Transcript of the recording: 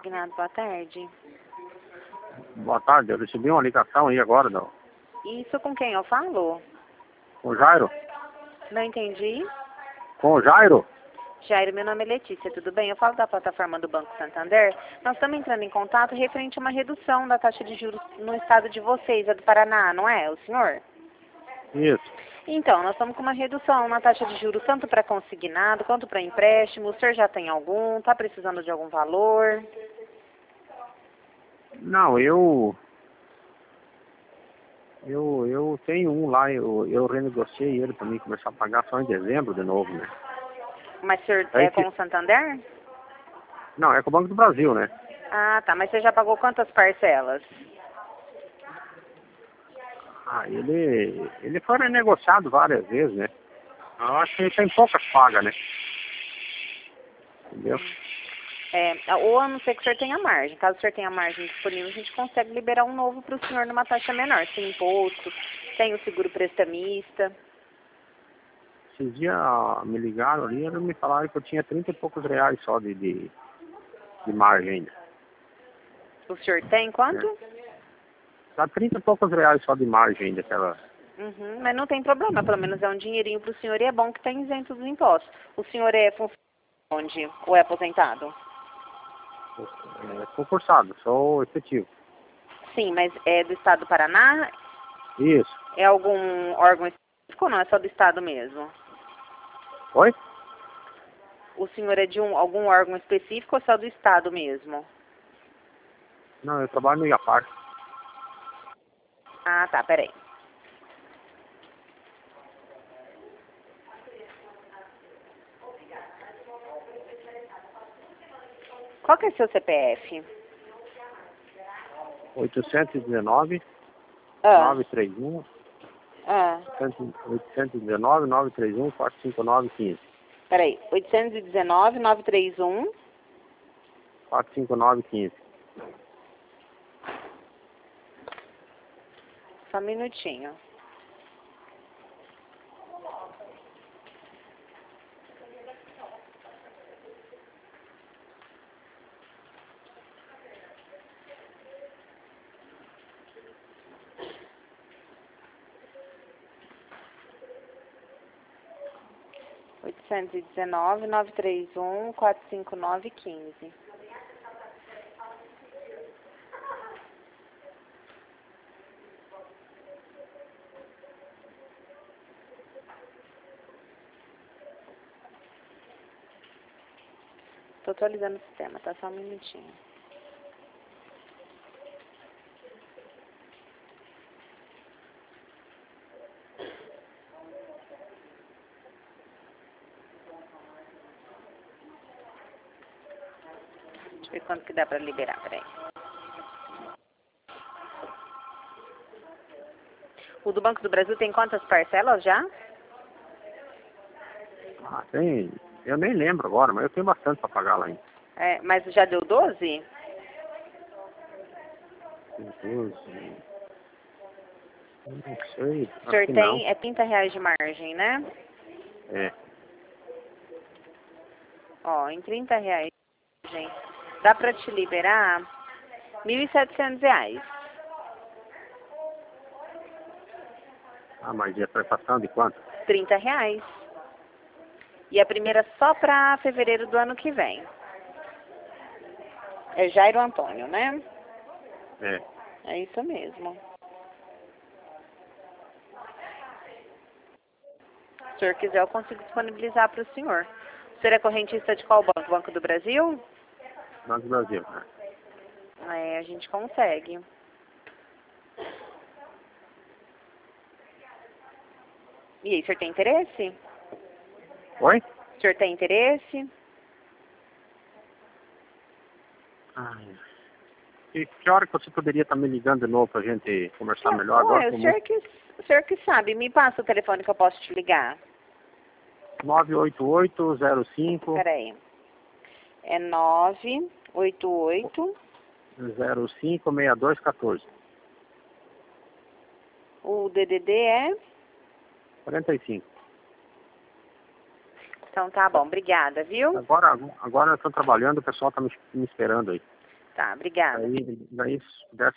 consignado, boa tarde. Boa tarde, eu recebi uma ligação aí agora, não. Isso com quem eu falo? Com o Jairo? Não entendi. Com o Jairo? Jairo, meu nome é Letícia, tudo bem? Eu falo da plataforma do Banco Santander. Nós estamos entrando em contato referente a uma redução da taxa de juros no estado de vocês, a do Paraná, não é, o senhor? Isso. Então, nós estamos com uma redução na taxa de juros tanto para consignado quanto para empréstimo. O senhor já tem algum? Está precisando de algum valor? Não, eu tenho um lá, eu renegociei ele para mim começar a pagar só em dezembro de novo, né? Mas o senhor Aí é com o Santander? Não, é com o Banco do Brasil, né? Ah, tá. Mas você já pagou quantas parcelas? Ah, ele foi renegociado várias vezes, né? Eu acho que ele tem poucas pagas, né? Entendeu? Ou a não ser que o senhor tenha margem. Caso o senhor tenha margem disponível, a gente consegue liberar um novo para o senhor numa taxa menor. Sem imposto, sem o seguro prestamista. Esses dias me ligaram ali, eles me falaram que eu tinha 30 e poucos reais só de margem ainda. O senhor tem quanto? Dá 30 e poucos reais só de margem ainda, aquela... Uhum, mas não tem problema, pelo menos é um dinheirinho para o senhor e é bom que está isento dos impostos. O senhor é funcionário onde? Ou é aposentado? Concursado, sou efetivo. Sim, mas é do estado do Paraná? Isso. É algum órgão específico ou não? É só do estado mesmo? Oi? O senhor é de algum órgão específico ou só do estado mesmo? Não, eu trabalho no IAPAR. Ah, tá, peraí. Qual que é o seu CPF? 819 Ah. 931 Ah. 819 931 459 15. Peraí, 819 931 459 15. Só um minutinho. Oitocentos e 931 459 15. Tô atualizando o sistema, tá? Só um minutinho. Deixa eu ver quanto que dá pra liberar, peraí. O do Banco do Brasil tem quantas parcelas já? Ah, tem... Eu nem lembro agora, mas eu tenho bastante para pagar lá ainda. É, mas já deu 12? 12... Não sei, O acho senhor que não. tem 30 reais de margem, né? É. Ó, em 30 reais, gente, dá pra te liberar R$ 1.700. Ah, mas e a prestação de quanto? 30 reais. E a primeira só pra fevereiro do ano que vem. É Jairo Antônio, né? É. É isso mesmo. Se o senhor quiser, eu consigo disponibilizar para o senhor. O senhor é correntista de qual banco? Banco do Brasil? Banco do Brasil, né? É, a gente consegue. E aí, o senhor tem interesse? Oi? O senhor tem interesse? Ai. E que hora que você poderia estar me ligando de novo pra gente conversar melhor agora? Ué, o senhor que sabe. Me passa o telefone que eu posso te ligar. 988-05... Peraí. É 988... 05-6214. O DDD é? 45. Então tá bom, obrigada, viu? Agora eu estou trabalhando, o pessoal está me esperando aí. Tá, obrigada. Daí desce